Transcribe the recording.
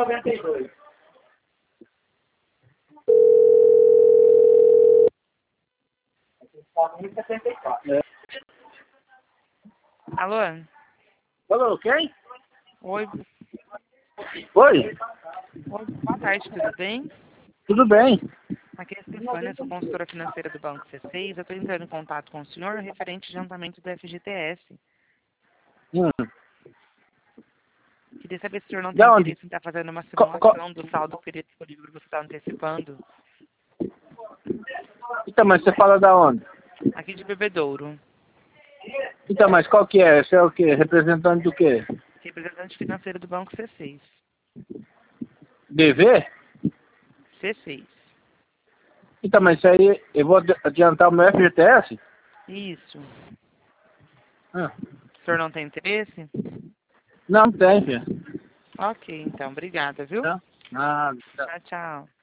92. É. Alô? Alô, quem? Oi. Oi, Oi, boa tarde, tudo bem? tudo bem? Aqui é a Stefânia, sou consultora financeira do Banco C6. Eu estou entrando em contato com o senhor referente ao adiantamento do FGTS. Hum. Queria saber se o senhor não tem Da onde? interesse em estar fazendo uma simulação do saldo que teria disponível que você está antecipando. Então, mas você fala da onde? Aqui de Bebedouro. Então, mas qual que é? Você é o quê? Representante do quê? Representante financeiro do Banco C6. DV? C6. Então, mas isso aí, eu vou adiantar o meu FGTS? Isso. Ah. O senhor não tem interesse? Não tem, filho. Ok, então. Obrigada, viu? Não? Nada. Tchau, tchau.